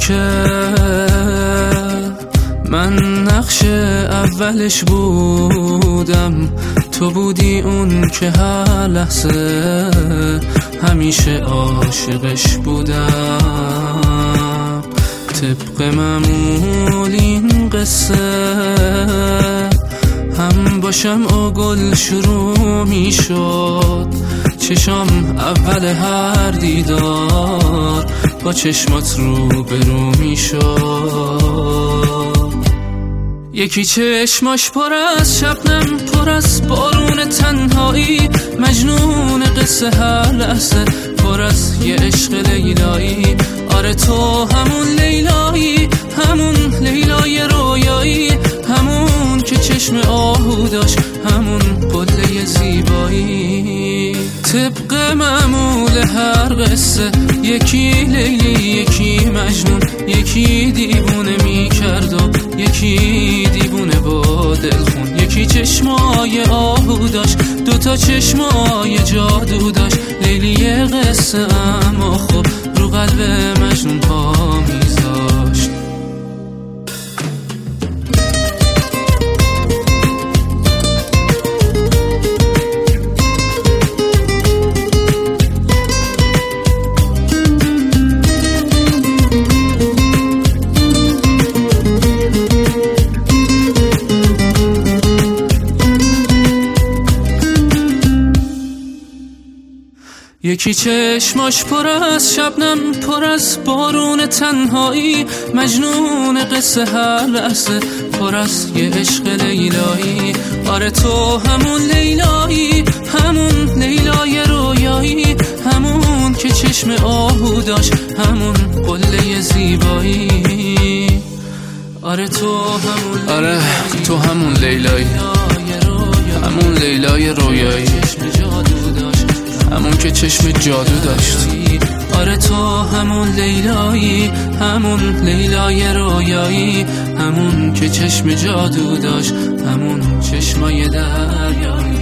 که من نقش اولش بودم، تو بودی اون که هر لحظه همیشه عاشقش بودم. طبق معمول این قصه هم باشم و گل شروع می شد، چشام اول هر دیدار با چشمات رو برو می شد. یکی چشماش پر از شبنم، پر از بارون تنهایی، مجنون قصه هر لحظه، پر از یه عشق لیلایی. آره تو همون لیلایی، همون لیلای رویایی، همون که چشم آهو داشت، همون قله زیبایی. طبق معمول هر قصه یکی لیلی، یکی مجنون، یکی دیوونه میکرد و یکی دیوونه با دلخون. یکی چشمای آهو داشت، دوتا چشمای جادو داشت، لیلی قصه اما خب رو قلب مجنون پا میذاشت. یکی چشماش پر از شبنم، پر از بارون تنهایی، مجنون قصه هر لحظه، پر از یه عشق لیلایی. آره تو همون لیلایی، همون لیلای رویایی، همون که چشم آهو داشت، همون قله زیبایی. آره تو همون لیلایی، همون لیلای رویایی، همون که چشم جادو داشت. آره تو همون لیلایی، همون لیلای رویایی، همون که چشم جادو داشت، همون چشمای دریایی.